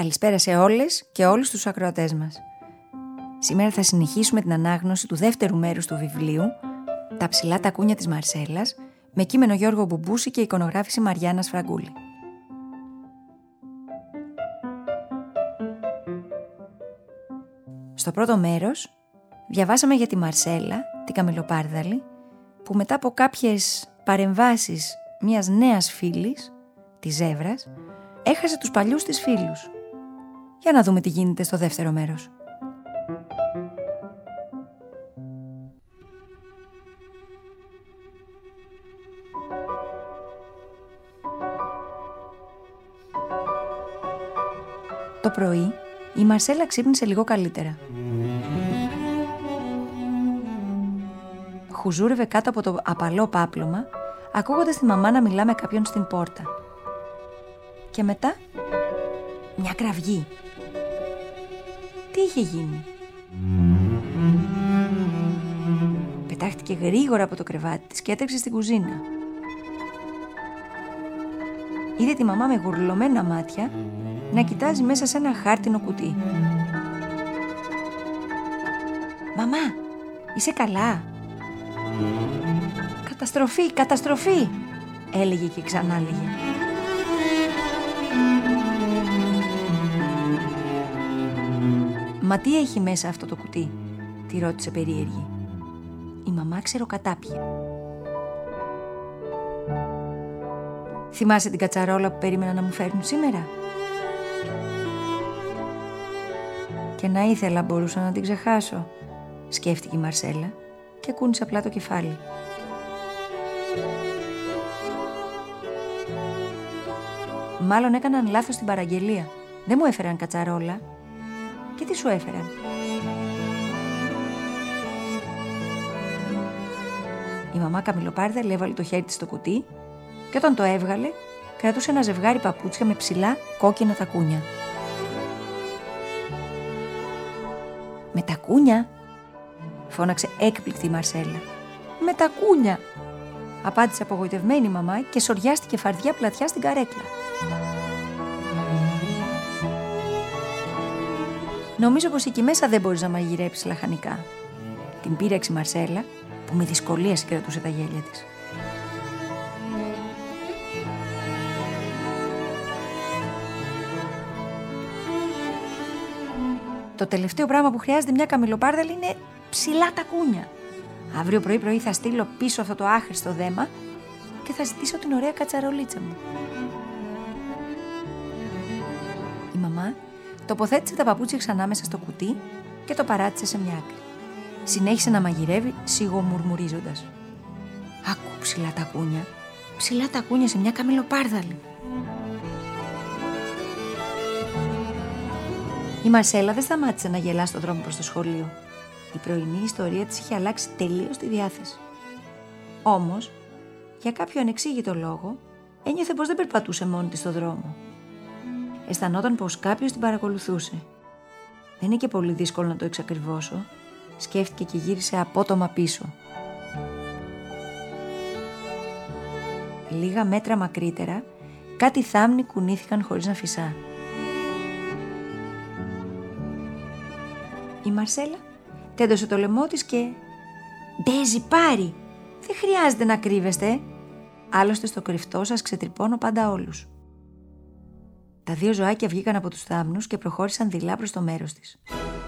Καλησπέρα σε όλες και όλους τους ακροατές μας. Σήμερα θα συνεχίσουμε την ανάγνωση του δεύτερου μέρους του βιβλίου «Τα ψηλά τακούνια της Μαρσέλας» με κείμενο Γιώργο Μπουμπούση και εικονογράφηση Μαριάννας Φραγκούλη. Στο πρώτο μέρος διαβάσαμε για τη Μαρσέλα, την καμιλοπάρδαλη, που μετά από κάποιες παρεμβάσεις μιας νέας φίλης, της Ζεύρας, έχασε τους παλιούς της φίλους. Για να δούμε τι γίνεται στο δεύτερο μέρος. Το πρωί η Μαρσέλα ξύπνησε λίγο καλύτερα. Χουζούρευε κάτω από το απαλό πάπλωμα, ακούγοντας τη μαμά να μιλά με κάποιον στην πόρτα. Και μετά μια κραυγή. Τι είχε γίνει? Πετάχτηκε γρήγορα από το κρεβάτι της και έτρεξε στην κουζίνα. Είδε τη μαμά με γουρλωμένα μάτια να κοιτάζει μέσα σε ένα χάρτινο κουτί. «Μαμά, είσαι καλά?» «Καταστροφή, καταστροφή», έλεγε και ξανά έλεγε. «Μα τι έχει μέσα αυτό το κουτί?» τη ρώτησε περίεργη. Η μαμά ξεροκατάπια. «Θυμάσαι την κατσαρόλα που περίμενα να μου φέρνουν σήμερα?» «Και να ήθελα μπορούσα να την ξεχάσω», σκέφτηκε η Μαρσέλα και κούνησε απλά το κεφάλι. «Μάλλον έκαναν λάθος στην παραγγελία. Δεν μου έφεραν κατσαρόλα. Και τι σου έφεραν?» Η μαμά καμιλοπάρδαλη έβαλε το χέρι της στο κουτί και όταν το έβγαλε κρατούσε ένα ζευγάρι παπούτσια με ψηλά κόκκινα τακούνια. «Με τακούνια?» φώναξε έκπληκτη η Μαρσέλα. «Με τακούνια!» απάντησε απογοητευμένη η μαμά και σοριάστηκε φαρδιά πλατιά στην καρέκλα. «Νομίζω πως εκεί μέσα δεν μπορείς να μαγειρέψεις λαχανικά», την πείραξε η Μαρσέλα που με δυσκολία συγκρατούσε τα γέλια της. «Το τελευταίο πράγμα που χρειάζεται μια καμιλοπάρδαλη είναι ψηλά τακούνια. Αύριο πρωί θα στείλω πίσω αυτό το άχρηστο δέμα και θα ζητήσω την ωραία κατσαρολίτσα μου». Η μαμά τοποθέτησε τα παπούτσια ξανά μέσα στο κουτί και το παράτησε σε μια άκρη. Συνέχισε να μαγειρεύει σιγομουρμουρίζοντας. «Άκου ψηλά τακούνια σε μια καμιλοπάρδαλη». Η Μαρσέλα δεν σταμάτησε να γελά στον δρόμο προς το σχολείο. Η πρωινή ιστορία της είχε αλλάξει τελείως τη διάθεση. Όμως, για κάποιο ανεξήγητο λόγο, ένιωθε πως δεν περπατούσε μόνη της στο δρόμο. Αισθανόταν πως κάποιος την παρακολουθούσε. «Δεν είναι και πολύ δύσκολο να το εξακριβώσω», σκέφτηκε και γύρισε απότομα πίσω. Λίγα μέτρα μακρύτερα, κάτι θάμνοι κουνήθηκαν χωρίς να φυσά. Η Μαρσέλα τέντωσε το λαιμό της και «Ντέζι, πάρει! Δεν χρειάζεται να κρύβεστε. Άλλωστε στο κρυφτό σας ξετρυπώνω πάντα όλους». Τα δύο ζωάκια βγήκαν από τους θάμνους και προχώρησαν δειλά προς το μέρος της.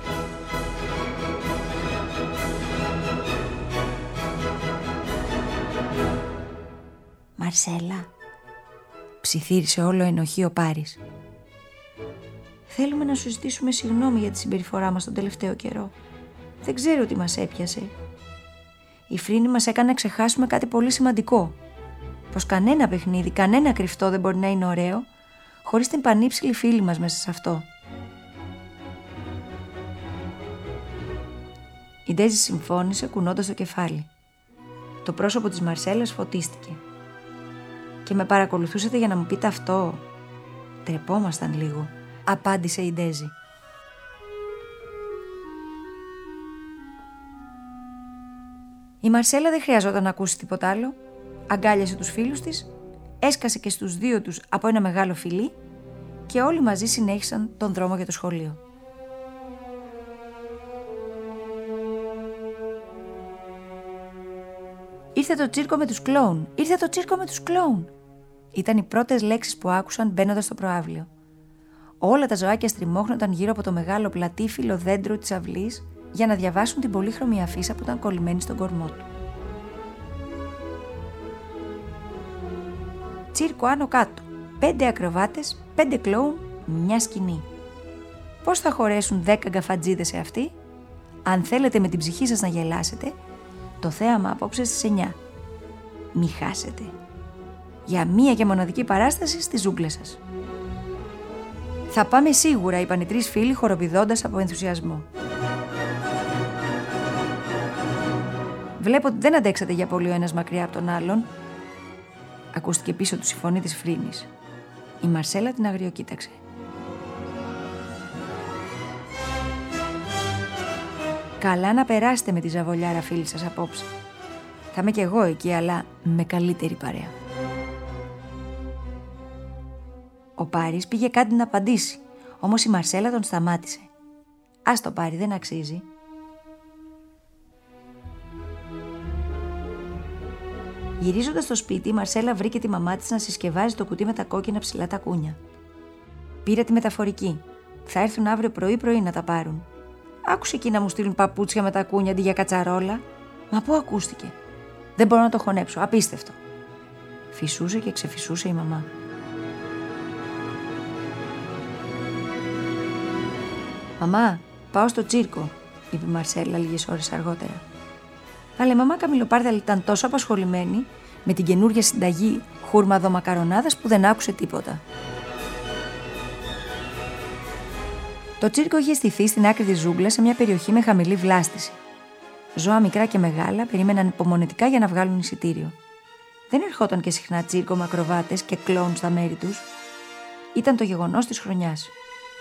«Μαρσέλα», ψιθύρισε όλο ενοχή ο Πάρης. «Θέλουμε να σου ζητήσουμε συγγνώμη για τη συμπεριφορά μας τον τελευταίο καιρό. Δεν ξέρω τι μας έπιασε. Η Φρίνη μας έκανε να ξεχάσουμε κάτι πολύ σημαντικό. Πως κανένα παιχνίδι, κανένα κρυφτό δεν μπορεί να είναι ωραίο χωρίς την πανύψηλη φίλη μας μέσα σε αυτό». Η Ντέζη συμφώνησε κουνώντας το κεφάλι. Το πρόσωπο της Μαρσέλας φωτίστηκε. «Και με παρακολουθούσατε για να μου πείτε αυτό?» «Τρεπόμασταν λίγο», απάντησε η Ντέζη. Η Μαρσέλα δεν χρειαζόταν να ακούσει τίποτα άλλο. Αγκάλιασε τους φίλους της, έσκασε και στους δύο τους από ένα μεγάλο φιλί και όλοι μαζί συνέχισαν τον δρόμο για το σχολείο. «Ήρθε το τσίρκο με τους κλόουν! Ήρθε το τσίρκο με τους κλόουν!» Ήταν οι πρώτες λέξεις που άκουσαν μπαίνοντας στο προαύλιο. Όλα τα ζωάκια στριμώχνονταν γύρω από το μεγάλο πλατήφυλλο δέντρο της αυλής για να διαβάσουν την πολύχρωμη αφίσα που ήταν κολλημένη στον κορμό του. Τσίρκο άνω κάτω. 5 ακροβάτες, 5 κλόουν, μια σκηνή. Πώς θα χωρέσουν 10 γκαφατζίδες σε αυτή? Αν θέλετε με την ψυχή σας να γελάσετε, το θέαμα απόψε στις 9. Μη χάσετε. Για μία και μοναδική παράσταση στις ζούγκλες σας. «Θα πάμε σίγουρα», είπαν οι 3 φίλοι χοροπηδώντας από ενθουσιασμό. «Βλέπω ότι δεν αντέξατε για πολύ ο ένας μακριά από τον άλλον», ακούστηκε πίσω τους η φωνή της Φρίνης. Η Μαρσέλα την αγριοκοίταξε. «Καλά να περάσετε με τη ζαβολιάρα φίλη σας απόψε. Θα είμαι κι εγώ εκεί, αλλά με καλύτερη παρέα». Ο Πάρης πήγε κάτι να απαντήσει, όμως η Μαρσέλα τον σταμάτησε. «Ας το Πάρη, δεν αξίζει». Γυρίζοντας στο σπίτι, η Μαρσέλα βρήκε τη μαμά της να συσκευάζει το κουτί με τα κόκκινα ψηλά τακούνια. «Πήρα τη μεταφορική. Θα έρθουν αύριο πρωί-πρωί να τα πάρουν. Άκουσε εκεί να μου στείλουν παπούτσια με τακούνια αντί για κατσαρόλα». «Μα πού ακούστηκε?» «Δεν μπορώ να το χωνέψω. Απίστευτο». Φυσούσε και ξεφυσούσε η μαμά. «Μαμά, πάω στο τσίρκο», είπε η Μαρσέλα λίγες ώρες αργότερα. Αλλά η μαμά Καμιλοπάρδαλη ήταν τόσο απασχολημένη με την καινούργια συνταγή χούρμαδο μακαρονάδας που δεν άκουσε τίποτα. Το τσίρκο είχε στηθεί στην άκρη της ζούγκλας σε μια περιοχή με χαμηλή βλάστηση. Ζώα μικρά και μεγάλα περίμεναν υπομονετικά για να βγάλουν εισιτήριο. Δεν ερχόταν και συχνά τσίρκο με ακροβάτες και κλόουν στα μέρη τους. Ήταν το γεγονός της χρονιάς.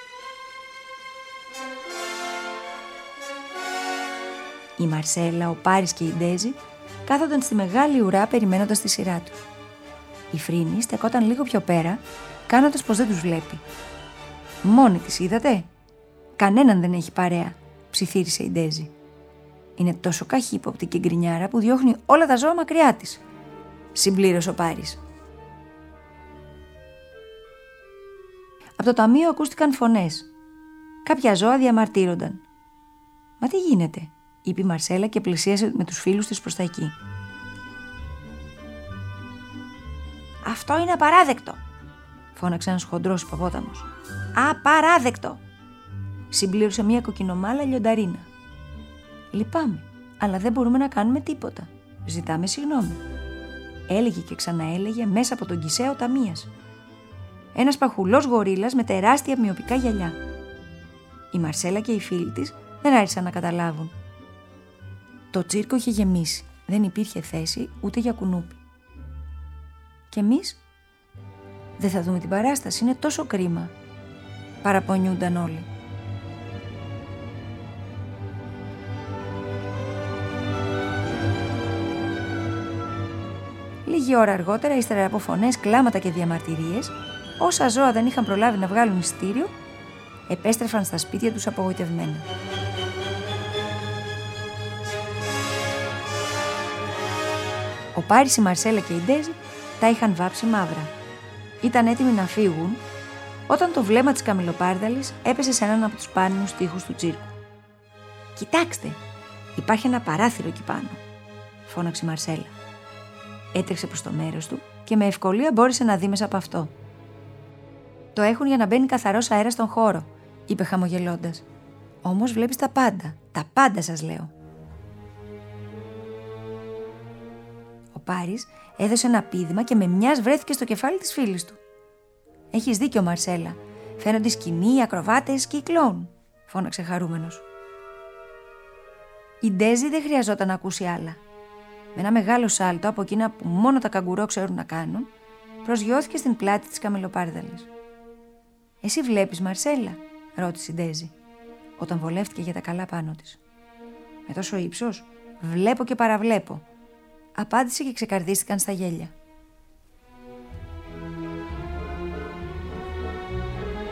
Η Μαρσέλα, ο Πάρης και η Ντέζη κάθονταν στη μεγάλη ουρά περιμένοντας τη σειρά τους. Η Φρίνη στεκόταν λίγο πιο πέρα, κάνοντας πως δεν τους βλέπει. «Μόνη της είδατε? Κανέναν δεν έχει παρέα», ψιθύρισε η Ντέζη. «Είναι τόσο καχύποπτη και γκρινιάρα που διώχνει όλα τα ζώα μακριά της», συμπλήρωσε ο Πάρης. Από το ταμείο ακούστηκαν φωνές. Κάποια ζώα διαμαρτύρονταν. «Μα τι γίνεται?» είπε η Μαρσέλα και πλησίασε με τους φίλους της προς τα εκεί. «Αυτό είναι απαράδεκτο», φώναξε ένας χοντρός υποπόταμος. «Απαράδεκτο», συμπλήρωσε μια κοκκινομάλα λιονταρίνα. «Λυπάμαι, αλλά δεν μπορούμε να κάνουμε τίποτα. Ζητάμε συγγνώμη», έλεγε και ξαναέλεγε μέσα από τον κησαίο ταμείας. Ένας παχουλός γορίλας με τεράστια μυοπικά γυαλιά. Η Μαρσέλα και οι φίλοι της δεν άρχισαν να καταλάβουν. Το τσίρκο είχε γεμίσει. Δεν υπήρχε θέση ούτε για κουνούπι. «Και εμείς δεν θα δούμε την παράσταση, είναι τόσο κρίμα», παραπονιούνταν όλοι. Λίγη ώρα αργότερα, ύστερα από φωνές, κλάματα και διαμαρτυρίες, όσα ζώα δεν είχαν προλάβει να βγάλουν εισιτήριο, επέστρεφαν στα σπίτια τους απογοητευμένα. Ο Πάρης, η Μαρσέλα και η Ντέζη τα είχαν βάψει μαύρα. Ήταν έτοιμοι να φύγουν όταν το βλέμμα της Καμιλοπάρδαλης έπεσε σε έναν από τους πάνινους τοίχους του τσίρκου. «Κοιτάξτε, υπάρχει ένα παράθυρο εκεί πάνω», φώναξε η Μαρσέλα. Έτρεξε προς το μέρος του και με ευκολία μπόρεσε να δει μέσα από αυτό. «Το έχουν για να μπαίνει καθαρός αέρας στον χώρο», είπε χαμογελώντας. «Όμως βλέπεις τα πάντα σας λέω». Ο Πάρης έδωσε ένα πήδημα και με μιας βρέθηκε στο κεφάλι της φίλης του. «Έχεις δίκιο, Μαρσέλα. Φαίνονται σκηνή, ακροβάτες και οι κλόουν», φώναξε χαρούμενος. Η Ντέζη δεν χρειαζόταν να ακούσει άλλα. Με ένα μεγάλο σάλτο από εκείνα που μόνο τα καγκουρό ξέρουν να κάνουν, προσγειώθηκε στην πλάτη της Καμιλοπάρδαλης. «Εσύ βλέπεις, Μαρσέλα?» ρώτησε η Ντέζη, όταν βολεύτηκε για τα καλά πάνω της. «Με τόσο ύψος? Βλέπω και παραβλέπω», απάντησε και ξεκαρδίστηκαν στα γέλια.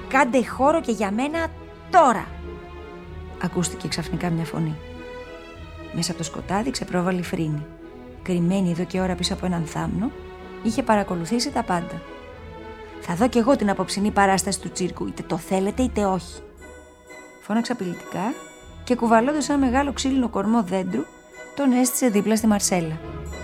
Κάντε χώρο και για μένα τώρα. Ακούστηκε ξαφνικά μια φωνή. Μέσα από το σκοτάδι ξεπρόβαλε η Φρίνη. Κρυμμένη εδώ και ώρα πίσω από έναν θάμνο, είχε παρακολουθήσει τα πάντα. «Θα δω κι εγώ την απόψινή παράσταση του τσίρκου, είτε το θέλετε είτε όχι», φώναξε απειλητικά και κουβαλώντας ένα μεγάλο ξύλινο κορμό δέντρου, τον έστησε δίπλα στη Μαρσέλα.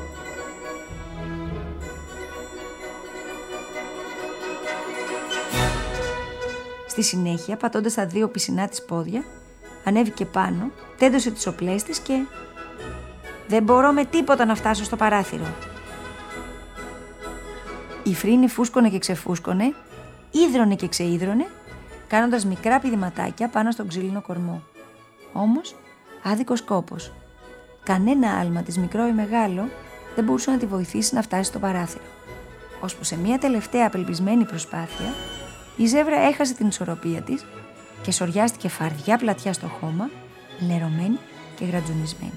Στη συνέχεια, πατώντας τα δύο πισινά της πόδια, ανέβηκε πάνω, τέντωσε τις οπλές της και... «Δεν μπορώ με τίποτα να φτάσω στο παράθυρο». Η Φρίνη φούσκωνε και ξεφούσκωνε, ίδρωνε και ξείδρωνε, κάνοντας μικρά πηδηματάκια πάνω στον ξύλινο κορμό. Όμως, άδικος κόπος. Κανένα άλμα της, μικρό ή μεγάλο, δεν μπορούσε να τη βοηθήσει να φτάσει στο παράθυρο. Ώσπου σε μια τελευταία απελπισμένη προσπάθεια, η ζεύρα έχασε την ισορροπία της και σωριάστηκε φαρδιά πλατιά στο χώμα, λερωμένη και γρατζουνισμένη.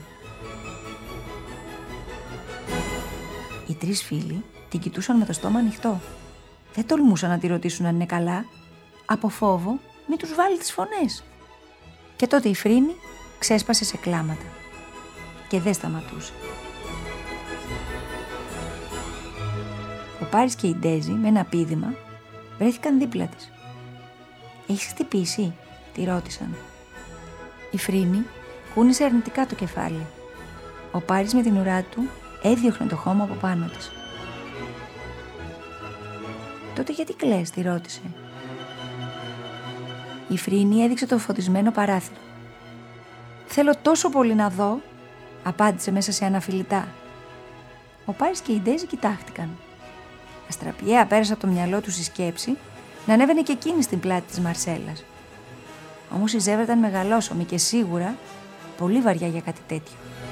Οι τρεις φίλοι την κοιτούσαν με το στόμα ανοιχτό. Δεν τολμούσαν να τη ρωτήσουν αν είναι καλά, από φόβο μη τους βάλει τις φωνές. Και τότε η Φρίνη ξέσπασε σε κλάματα και δεν σταματούσε. Ο Πάρης και η Ντέζη με ένα πήδημα βρέθηκαν δίπλα της. «Έχεις χτυπήσει?» τη ρώτησαν. Η Φρίνη κούνησε αρνητικά το κεφάλι. Ο Πάρης με την ουρά του έδιωχνε το χώμα από πάνω της. «Τότε γιατί κλαις?» τη ρώτησε. Η Φρίνη έδειξε το φωτισμένο παράθυρο. «Θέλω τόσο πολύ να δω», απάντησε μέσα σε αναφιλητά. Ο Πάρης και η Ντέζη κοιτάχτηκαν. Αστραπιαία πέρασε από το μυαλό τους η σκέψη να ανέβαινε και εκείνη στην πλάτη της Μαρσέλας. Όμως η ζεύρα ήταν μεγαλόσωμη και σίγουρα πολύ βαριά για κάτι τέτοιο.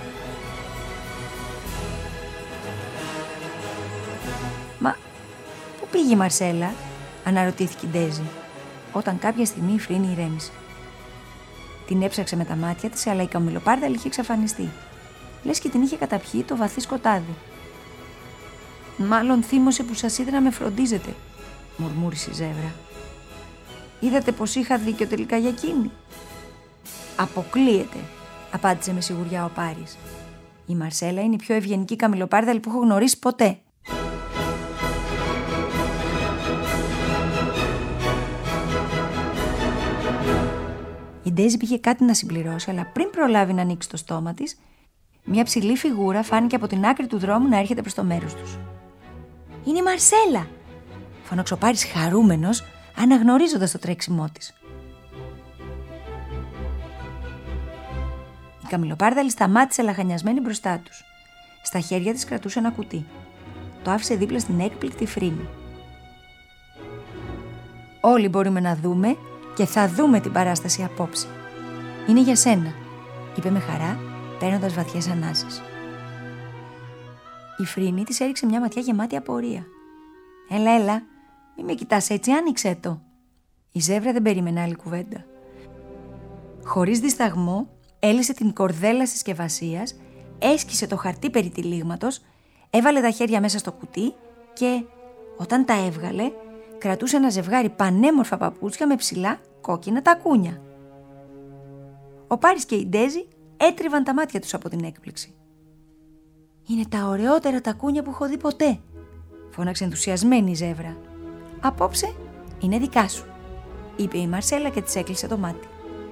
«Μα πού πήγε η Μαρσέλα?» αναρωτήθηκε η Ντέζη, όταν κάποια στιγμή η Φρίνη ηρέμησε. Την έψαξε με τα μάτια της, αλλά η καμιλοπάρδαλη είχε εξαφανιστεί. Λες και την είχε καταπιεί το βαθύ σκοτάδι. «Μάλλον θύμωσε που σας είδα να με φροντίζετε», μουρμούρισε η ζεύρα. «Είδατε πως είχα δίκιο τελικά για εκείνη?» «Αποκλείεται», απάντησε με σιγουριά ο Πάρης. «Η Μαρσέλα είναι η πιο ευγενική καμιλοπάρδαλη που έχω γνωρίσει ποτέ». Η Ντέζη πήγε κάτι να συμπληρώσει, αλλά πριν προλάβει να ανοίξει το στόμα της, μια ψηλή φιγούρα φάνηκε από την άκρη του δρόμου να έρχεται προς το μέρος τους. «Είναι η Μαρσέλα!» φώναξε ο Πάρης χαρούμενος, αναγνωρίζοντας το τρέξιμό της. Η καμιλοπάρδαλη σταμάτησε λαχανιασμένη μπροστά τους. Στα χέρια της κρατούσε ένα κουτί. Το άφησε δίπλα στην έκπληκτη Φρίνη. «Όλοι μπορούμε να δούμε και θα δούμε την παράσταση απόψε. Είναι για σένα», είπε με χαρά, παίρνοντας βαθιές ανάσες. Η Φρίνη της έριξε μια ματιά γεμάτη απορία. Έλα, μη με κοιτάς έτσι, άνοιξε το». Η ζεύρα δεν περίμενε άλλη κουβέντα. Χωρίς δισταγμό, έλυσε την κορδέλα συσκευασίας, έσκησε το χαρτί περί τυλίγματος, έβαλε τα χέρια μέσα στο κουτί και, όταν τα έβγαλε, κρατούσε ένα ζευγάρι πανέμορφα παπούτσια με ψηλά κόκκινα τακούνια. Ο Πάρης και η Ντέζη έτριβαν τα μάτια τους από την έκπληξη. «Είναι τα ωραιότερα τακούνια που έχω δει ποτέ», φώναξε ενθουσιασμένη η ζεύρα. «Απόψε είναι δικά σου», είπε η Μαρσέλα και της έκλεισε το μάτι.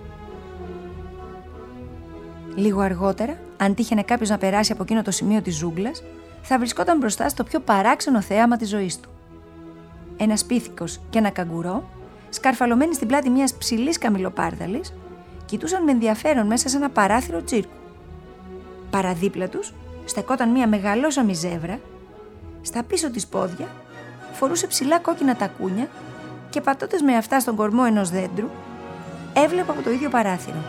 Λίγο αργότερα, αν τύχαινε κάποιος να περάσει από εκείνο το σημείο της ζούγκλας, θα βρισκόταν μπροστά στο πιο παράξενο θέαμα της ζωής του. Ένας πίθηκος και ένα καγκουρό, σκαρφαλωμένοι στην πλάτη μιας ψηλής καμιλοπάρδαλης, κοιτούσαν με ενδιαφέρον μέσα σε ένα παράθυρο τσίρκου. Παραδίπλα τους στεκόταν μια μεγαλόσωμη ζεύρα, στα πίσω της πόδια φορούσε ψηλά κόκκινα τακούνια και πατώντας με αυτά στον κορμό ενός δέντρου, έβλεπε από το ίδιο παράθυρο.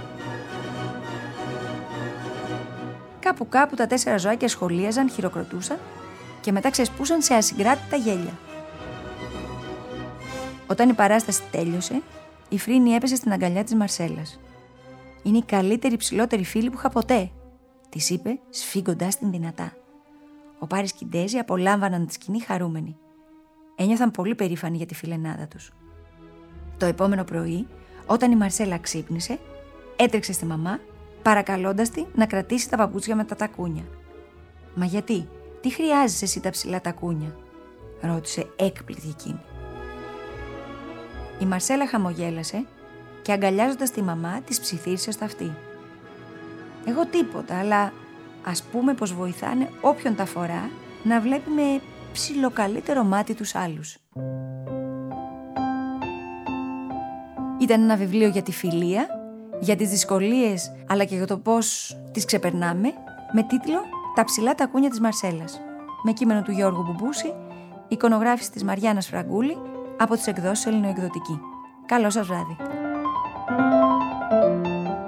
Κάπου τα 4 ζωάκια σχολίαζαν, χειροκροτούσαν και μετά ξεσπούσαν σε ασυγκράτητα γέλια. Όταν η παράσταση τέλειωσε, η Φρίνη έπεσε στην αγκαλιά της Μαρσέλας. «Είναι η καλύτερη ψηλότερη φίλη που είχα ποτέ», της είπε σφίγγοντας την δυνατά. Ο Πάρης και η Ντέζη απολάμβαναν τη σκηνή χαρούμενοι. Ένιωθαν πολύ περήφανοι για τη φιλενάδα τους. Το επόμενο πρωί, όταν η Μαρσέλα ξύπνησε, έτρεξε στη μαμά, παρακαλώντας τη να κρατήσει τα παπούτσια με τα τακούνια. «Μα γιατί, τι χρειάζεσαι εσύ τα ψηλά τακούνια?» ρώτησε έκπληκτη εκείνη. Η Μαρσέλα χαμογέλασε και αγκαλιάζοντας τη μαμά της ψιθύρισε στο αυτί. «Εγώ τίποτα, αλλά ας πούμε πως βοηθάνε όποιον τα φορά να βλέπει με ψιλοκαλύτερο μάτι τους άλλους». Ήταν ένα βιβλίο για τη φιλία, για τις δυσκολίες αλλά και για το πώς τις ξεπερνάμε, με τίτλο «Τα ψηλά τακούνια της Μαρσέλας», με κείμενο του Γιώργου Μπουμπούση, εικονογράφηση της Μαριάννας Φραγκούλη από τις εκδόσεις Ελληνοεκδοτική. Καλό σας βράδυ.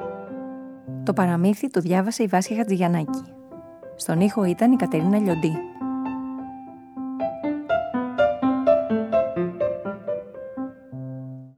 Το παραμύθι το διάβασε η Βάσια Χατζηγιαννάκη. Στον ήχο ήταν η Κατερίνα Λιοντή.